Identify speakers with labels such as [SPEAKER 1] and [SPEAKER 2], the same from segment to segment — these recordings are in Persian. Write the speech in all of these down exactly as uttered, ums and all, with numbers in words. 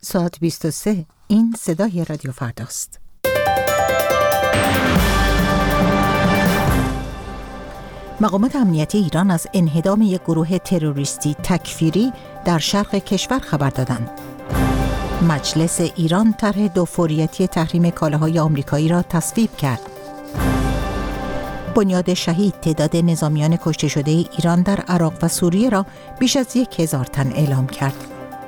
[SPEAKER 1] ساعت بیست و سه. این صدای رادیو فرداست. مقامات امنیتی ایران از انهدام یک گروه تروریستی تکفیری در شرق کشور خبر دادند. مجلس ایران طرح دو فوریتی تحریم کالاهای آمریکایی را تصویب کرد. بنیاد شهید تعداد نظامیان کشته شده ایران در عراق و سوریه را بیش از یک هزار تن اعلام کرد.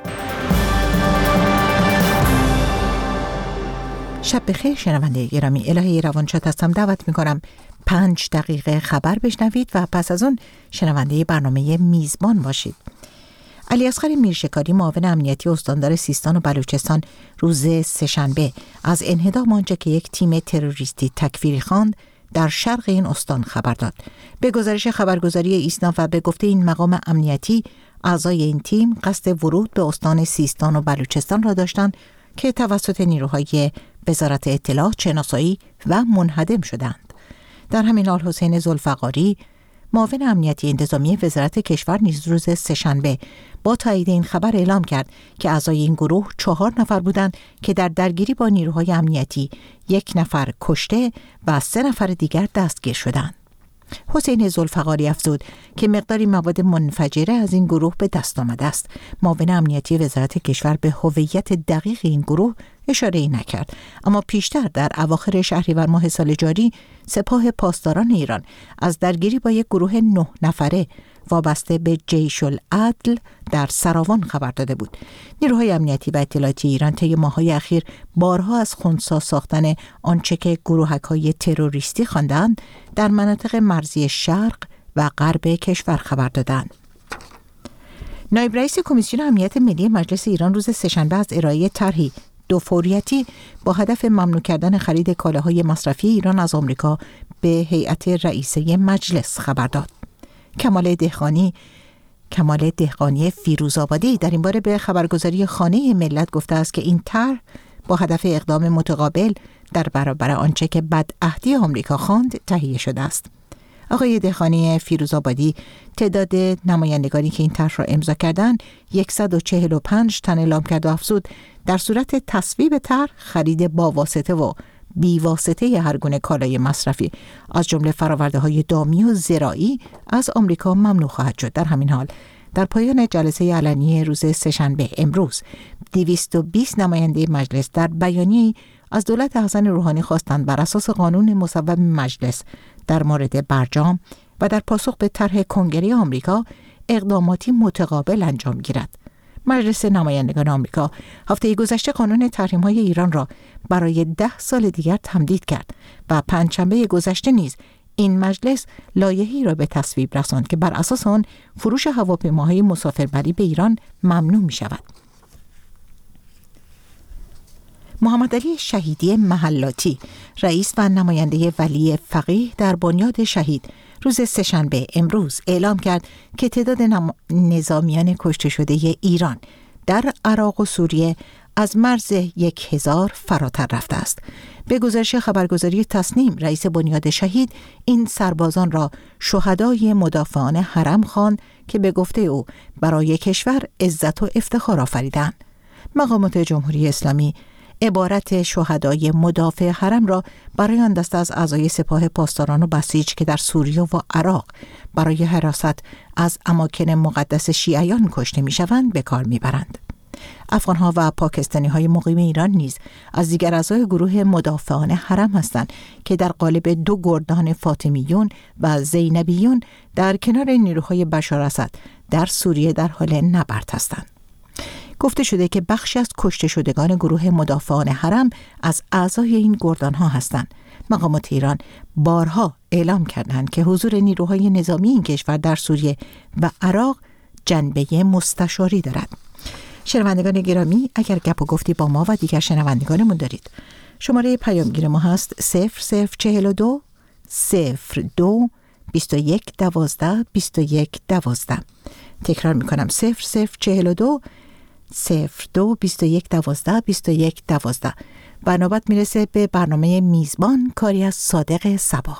[SPEAKER 1] شب بخیر شنونده گرامی، الهه روانشاد هستم. دعوت میکنم پنج دقیقه خبر بشنوید و پس از اون شنونده برنامه میزبان باشید. علیاصغر میرشکاری، معاون امنیتی استاندار سیستان و بلوچستان، روز سه‌شنبه از انهدام آنچه که یک تیم تروریستی تکفیری خواند در شرق این استان خبر داد. به گزارش خبرگزاری ایسنا و به گفته این مقام امنیتی، اعضای این تیم قصد ورود به استان سیستان و بلوچستان را داشتند که توسط نیروهای وزارت اطلاعات شناسایی و منهدم شدند. در همین حال حسین ذوالفقاری، معاون امنیتی انتظامی وزارت کشور، نیز روز سه‌شنبه با تایید این خبر اعلام کرد که اعضای این گروه چهار نفر بودند که در درگیری با نیروهای امنیتی یک نفر کشته و سه نفر دیگر دستگیر شدند. حسین ذوالفقاری افزود که مقداری مواد منفجره از این گروه به دست آمده است. معاون امنیتی وزارت کشور به هویت دقیق این گروه اشاره نکرد، اما پیشتر در اواخر شهریور ماه سال جاری سپاه پاسداران ایران از درگیری با یک گروه نه نفره وابسته به جیش العدل در سراوان خبر داده بود. نیروهای امنیتی و اطلاعاتی ایران طی ماه‌های اخیر بارها از خنثی ساختن آنچه که گروهک‌های تروریستی خواندند در مناطق مرزی شرق و غرب کشور خبر دادند. نایب رئیس کمیسیون امنیت ملی مجلس ایران روز سه‌شنبه از ارائه طرحی دو فوریتی با هدف ممنوع کردن خرید کالاهای مصرفی ایران از آمریکا به هیئت رئیسه مجلس خبر داد. کمال دهقانی کمال دهقانی فیروزآبادی در این باره به خبرگزاری خانه ملت گفته است که این طرح با هدف اقدام متقابل در برابر آنچه که بدعهدی آمریکا خواند تهیه شده است. آقای دهقانی فیروزآبادی تعداد نمایندگانی که این طرح را امضا کردند صد و چهل و پنج تن اعلام کرد و افزود در صورت تصویب طرح خرید با واسطه و بی واسطه هر گونه کالای مصرفی از جمله فرآورده‌های دامی و زراعی از آمریکا ممنوع خواهد شد. در همین حال در پایان جلسه علنی روز سه‌شنبه امروز دویست و بیست نماینده مجلس در بیانیه‌ای از دولت حسن روحانی خواستند بر اساس قانون مصوب مجلس در مورد برجام و در پاسخ به طرح کنگره آمریکا اقداماتی متقابل انجام گیرد. مجلس نمایندگان آمریکا هفته گذشته قانون تحریم‌های ایران را برای ده سال دیگر تمدید کرد و پنجشنبه گذشته نیز این مجلس لایحه‌ای را به تصویب رساند که بر اساس آن فروش هواپیماهای مسافربری به ایران ممنوع می‌شود. محمد علی شهیدی محلاتی، رئیس و نماینده ولی فقیه در بنیاد شهید، روز سه‌شنبه امروز اعلام کرد که تعداد نم... نظامیان کشته شده ایران در عراق و سوریه از مرز یک هزار فراتر رفته است. به گزارش خبرگزاری تصنیم، رئیس بنیاد شهید این سربازان را شهدای مدافعان حرم خواند که به گفته او برای کشور عزت و افتخار آفریدند. مقامات جمهوری اسلامی عبارت شهدای مدافع حرم را برای آن دسته از اعضای سپاه پاسداران و بسیج که در سوریه و عراق برای حراست از اماکن مقدس شیعیان کشته می‌شوند به کار می‌برند. افغان‌ها و پاکستانی‌های مقیم ایران نیز از دیگر اعضای گروه مدافعان حرم هستند که در قالب دو گردان فاطمیون و زینبیون در کنار نیروهای بشار اسد در سوریه در حال نبرد هستند. گفته شده که بخشی از کشته شدگان گروه مدافعان حرم از اعضای این گردان‌ها هستند. مقامات ایران بارها اعلام کردند که حضور نیروهای نظامی این کشور در سوریه و عراق جنبه مستشاری دارد. شنوندگان گرامی، اگر گپ و گفتی با ما و دیگر شنوندگانمون دارید، شماره پیامگیر ما هست صفر صفر چهل و دو صفر دو بیست و یک دوازده بیست و یک دوازده. تکرار میکنم صفر صفر چهل و دو صفر دو بیست و یک دوازده بیست و یک دوازده. و نوبت میرسه به برنامه میزبان، کاری از صادق صبا.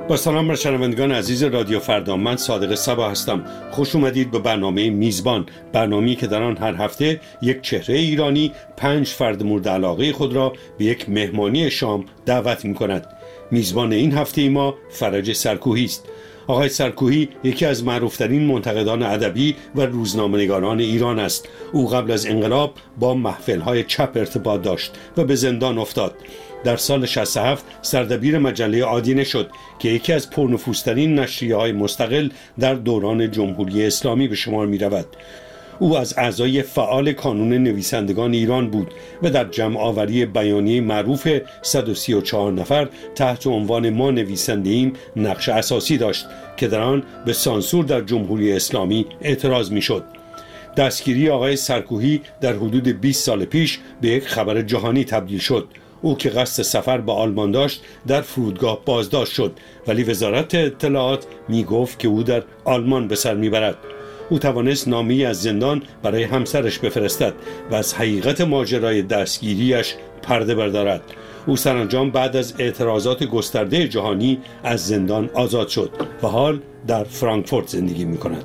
[SPEAKER 2] با سلام بر شنوندگان عزیز رادیو فردا، من صادق صبا هستم. خوش اومدید به برنامه میزبان، برنامه‌ای که در آن هر هفته یک چهره ایرانی پنج فرد مورد علاقه خود را به یک مهمانی شام دعوت می‌کند. میزبان این هفته ما فرج سرکوهی است. آقای سرکوهی یکی از معروفترین منتقدان ادبی و روزنامه‌نگاران ایران است. او قبل از انقلاب با محفل‌های چپ ارتباط داشت و به زندان افتاد. در سال شصت و هفت سردبیر مجله آدینه شد که یکی از پرنفوذترین نشریه‌های مستقل در دوران جمهوری اسلامی به شمار می‌رود. او از اعضای فعال کانون نویسندگان ایران بود و در جمع آوری بیانیه معروف صد و سی و چهار نفر تحت عنوان ما نویسنده‌ایم نقش اساسی داشت که در آن به سانسور در جمهوری اسلامی اعتراض می‌شد. دستگیری آقای سرکوهی در حدود بیست سال پیش به یک خبر جهانی تبدیل شد. او که قصد سفر به آلمان داشت در فرودگاه بازداشت شد، ولی وزارت اطلاعات می گفت که او در آلمان به سر می برد. او توانست نامه‌ای از زندان برای همسرش بفرستد و از حقیقت ماجرای دستگیریش پرده بردارد. او سرانجام بعد از اعتراضات گسترده جهانی از زندان آزاد شد و حال در فرانکفورت زندگی می کند.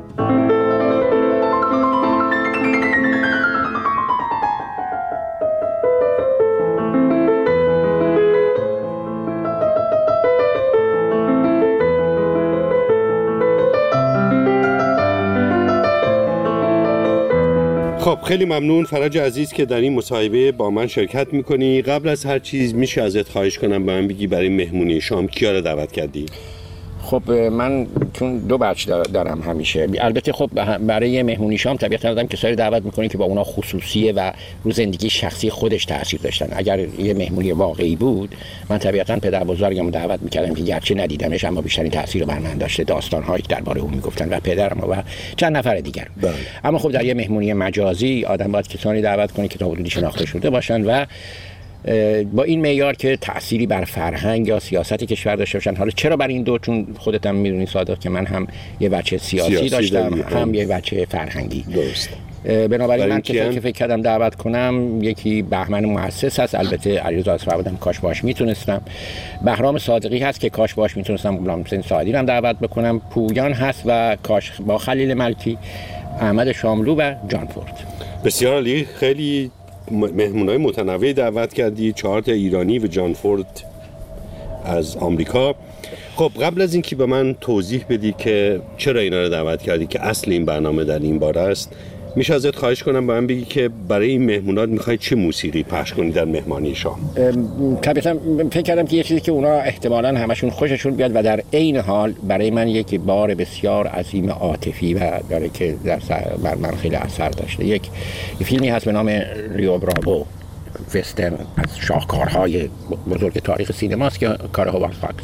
[SPEAKER 2] خب خیلی ممنون فرج عزیز که در این مصاحبه با من شرکت میکنی. قبل از هر چیز میشه ازت خواهش کنم به من بگی برای مهمونی شام کیا رو دعوت کردی؟
[SPEAKER 3] خب من چون دو بچه دارم همیشه، البته خب برای مهمونی شام طبیعتا آدم کسایی دعوت میکنه که با اونا خصوصیه و رو زندگی شخصی خودش تاثیر داشتن. اگر یه مهمونی واقعی بود من طبیعتا پدر بزرگمو دعوت میکردم که گرچه ندیدمش اما بیشترین تاثیر بر من داشته، داستان‌هایی که درباره اون میگفتن و پدرم و چند نفر دیگر. بله. اما خب در یه مهمونی مجازی آدم باید کسانی دعوت کنه که تا حدودی شناخته شده باشن و با این معیار که تأثیری بر فرهنگ یا سیاست کشور داشته باشن. حالا چرا بر این دو؟ چون خودت هم میدونی صادق که من هم یه بچه سیاسی, سیاسی داشتم داری. هم یه بچه فرهنگی. درست. بنابراین من کسایی که فکر کردم دعوت کنم، یکی بهمن مؤسس هست، البته علیرضا اصفهانی کاش باش میتونستم، بهرام صادقی هست که کاش باش میتونستم، غلام حسین ساعدی رو هم دعوت بکنم، پویان هست و کاش با خلیل ملکی، احمد شاملو و جان فورد.
[SPEAKER 2] بسیار عالی. خیلی مهمونای متنوعی دعوت کردی، چهار تا ایرانی و جان فورد از آمریکا. خب قبل از اینکه به من توضیح بدی که چرا اینا رو دعوت کردی که اصل این برنامه در این باره است، میشه ازت خواهش کنم به من بگی که برای این مهمونات میخوای چه موسیقی پخش کنی در مهمانی شام؟
[SPEAKER 3] طبیعتا فکر کردم که یه چیزی که اونا احتمالاً همشون خوششون بیاد و در عین حال برای من یک بار بسیار عظیم عاطفی و داره که در بر من خیلی اثر داشته. یک فیلمی هست به نام ریو براوو، وسترن از شاهکارهای بزرگ تاریخ سینماست که کار هوارد فاکس.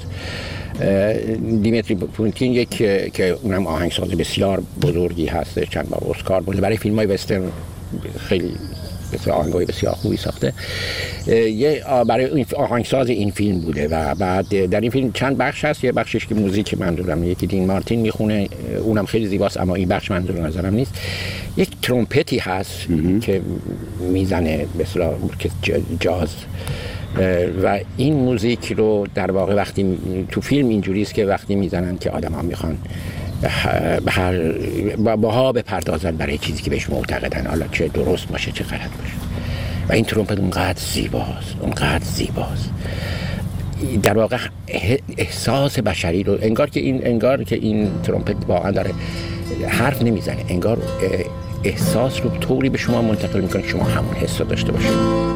[SPEAKER 3] دیمیتری پونتین یک که اونم آهنگساز بسیار بزرگی هست، چند بار اسکار برده، برای فیلم‌های وسترن خیلی بسیار آهنگای بسیار خوبی ساخته. یه برای این آهنگساز این فیلم بوده و بعد در این فیلم چند بخش هست. یه بخشش که موزیک منظورم، یکی دین مارتین میخونه، اونم خیلی زیباست، اما این بخش منظور نظرم نیست. یک ترومپتی هست که میزنه به اصطلاح جاز و این موزیک رو در واقع وقتی تو فیلم اینجوری است که وقتی میزنن که آدم‌ها میخوان به هر باها بپردازن برای چیزی که بهش معتقدن، حالا چه درست باشه چه غلط باشه. و این ترومپت اونقدر زیباست، اونقدر زیباست، در واقع احساس بشری رو انگار که این انگار که این ترومپت واقعا داره حرف نمیزنه، انگار احساس رو طوری به شما منتقل میکنه که شما همون حس رو داشته باشید.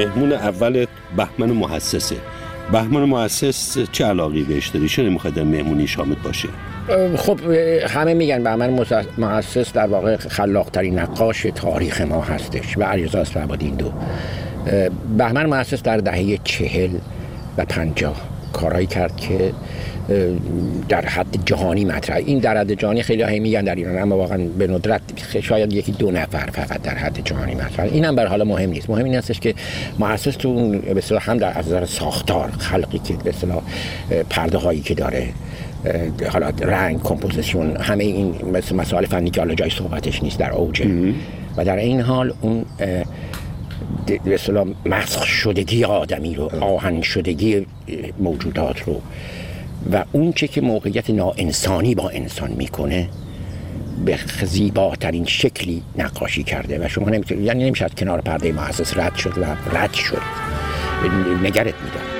[SPEAKER 2] مهمون اول بهمن محسسه. بهمن محسس چه علاقی بهش داری؟ چرا میخواد در مهمونی شامل باشه؟
[SPEAKER 3] خب همه میگن بهمن محسس در واقع خلاق‌ترین نقاش تاریخ ما هستش و علیرضا اسفبادی، این دو. بهمن محسس در دهه چهل و پنجاه کارهایی کرد که در حد جهانی مطرح. این در حد جهانی خیلی هایی میگن در ایران، اما واقعا به ندرت شاید یکی دو نفر فقط در حد جهانی مطرح. این هم بر حالا مهم نیست. مهم این هستش که محسس تو اون به اصطلاح هم در از نظر ساختار، خلقی که به اصطلاح پرده هایی که داره، حالا رنگ، کمپوزیشن، همه این مسائل فنی که حالا جای صحبتش نیست، در اوجه. و در این حال اون به اصطلاح مسخ شدگی آدمی رو، آهن شدگی موجودات رو و اون چه که موقعیت ناانسانی با انسان میکنه به زیباترین شکلی نقاشی کرده و شما نمیتونید، یعنی نمیشه از کنار پرده محسس رد شد و رد شد، نگرت میداره.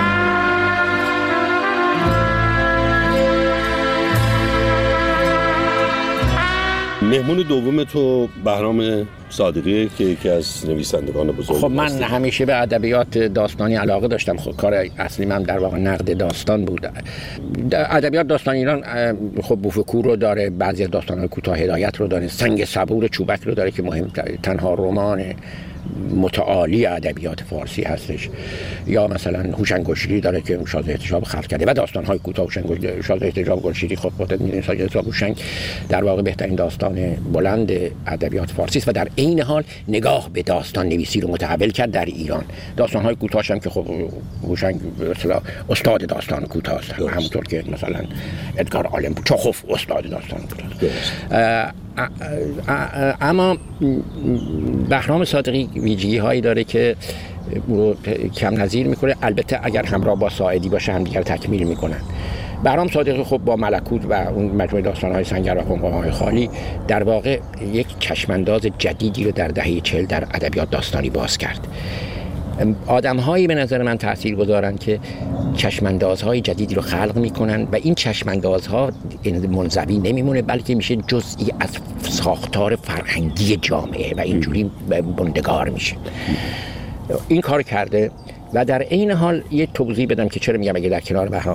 [SPEAKER 2] مهمون دوم تو بهرام صادقی که یکی از نویسندگان بزرگ.
[SPEAKER 3] خب من هستی. همیشه به ادبیات داستانی علاقه داشتم. خب کار اصلی من در واقع نقد داستان بود. ادبیات داستانی ایران خب بوفکور رو داره، بعضی از داستان‌های کوتاه هدایت رو داره، سنگ صبور چوبک رو داره که مهم تنها رمان متعالی ادبیات فارسی هستش، یا مثلا هوشنگ گلشیری داره که شازده احتشام خلق کرده و داستان‌های کوتاه هوشنگ شازده احتشام گلشیری. خب خودت می‌دونید شازده هوشنگ در واقع بهترین داستان بلند ادبیات فارسی است و در عین حال نگاه به داستان نویسی رو متحول کرد در ایران. داستان‌های کوتاهش هم که خب هوشنگ به اصطلاح استاد داستان کوتاه است، همونطور که مثلا ادگار آلن چاخوف استاد داستان کوتاه. اما بهرام صادقی ویژگی هایی داره که رو کم نظیر میکنه، البته اگر همراه با ساعدی باشه هم دیگر تکمیل میکنن. بهرام صادقی خب با ملکوت و اون مجموعه داستان‌های سنگر و قمقمه‌های خالی در واقع یک چشمانداز جدیدی رو در دهه چهل در ادبیات داستانی باز کرد. آدم‌هایی به نظر من تأثیر گذارن که چشماندازهای جدیدی رو خلق میکنن و این چشماندازها منزوی نمیمونه، بلکه میشه جزئی از ساختار فرهنگی جامعه و اینجوری بندگار میشه. این کار کرده و در این حال یه توضیح بدم که چرا میگم اگه در کنار بهرام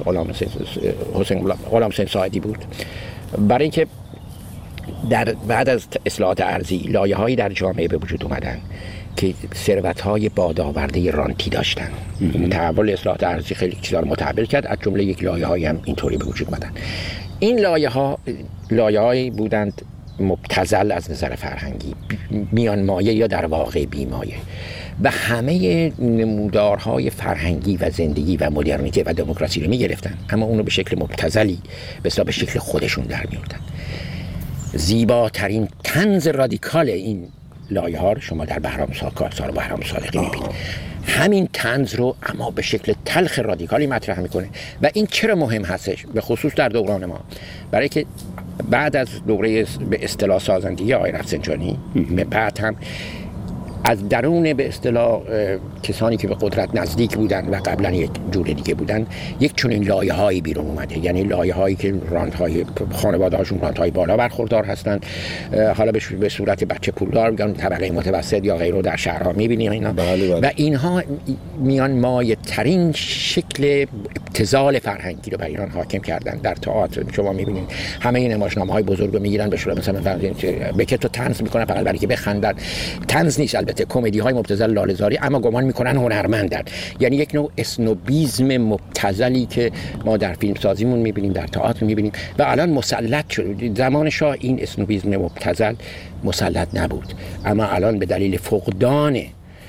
[SPEAKER 3] غلام حسین ساعدی بود. برای اینکه در بعد از اصلاحات ارضی لایه‌هایی در جامعه به وجود اومدن که ثروت‌های بادآورده رانتی داشتن. تحول اصلاحات ارضی خیلی چیزا رو متحول کرد، از جمله یک لایه‌هایی هم اینطوری به وجود اومدن. این لایه‌ها لایه‌هایی بودند مبتذل از نظر فرهنگی، میان مایه یا در واقع بی مایه، و همه نمودارهای فرهنگی و زندگی و مدرنیته و دموکراسی رو می‌گرفتن، اما اونو به شکل مبتذلی به حساب به شکل خودشون در می‌آوردن. زیباترین طنز رادیکال این لایه ها رو شما در بهرام صادقی بهرام صادقی می‌بینید. همین طنز رو اما به شکل تلخ رادیکالی مطرح میکنه و این چرا مهم هستش به خصوص در دوران ما؟ برای که بعد از دوره به اصطلاح سازندگی آقای رفسنجانی بعد هم از درون به اصطلاح کسانی که به قدرت نزدیک بودن و قبلا یک جور دیگه بودن یک چنین لایه‌هایی بیرون اومده، یعنی لایه‌هایی که رانت‌های خانواده‌هاشون رانت‌های بالا برخوردار هستن، حالا به صورت بچه پولدار میگن طبقه متوسط یا غیره در شهرها می‌بینیم اینا. بله بله. و اینها میان مایه ترین شکل ابتذال فرهنگی رو بر ایران حاکم کردن. در تئاتر شما می‌بینید همه این نمایشنامه‌های بزرگ رو می‌گیرن به صورت مثلا به که تو طنز می‌کنن فقط برای که بخندن. طنز نیست البته، کمدی های مبتذل لاله‌زاری، اما گمان میکنن هنرمندن، یعنی یک نوع اسنوبیزم مبتذلی که ما در فیلم سازیمون میبینیم، در تئاتر میبینیم و الان مسلط شد. زمان شاه این اسنوبیزم مبتذل مسلط نبود، اما الان به دلیل فقدان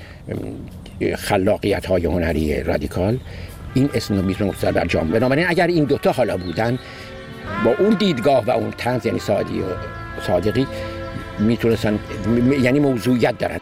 [SPEAKER 3] خلاقیت های هنری رادیکال این اسنوبیزم مبتذل بر جامعه. بنابراین اگر این دوتا حالا بودن با اون دیدگاه و اون طنز، یعنی ساعدی و صادقی، میتونستن یعنی موضوعیت دارن.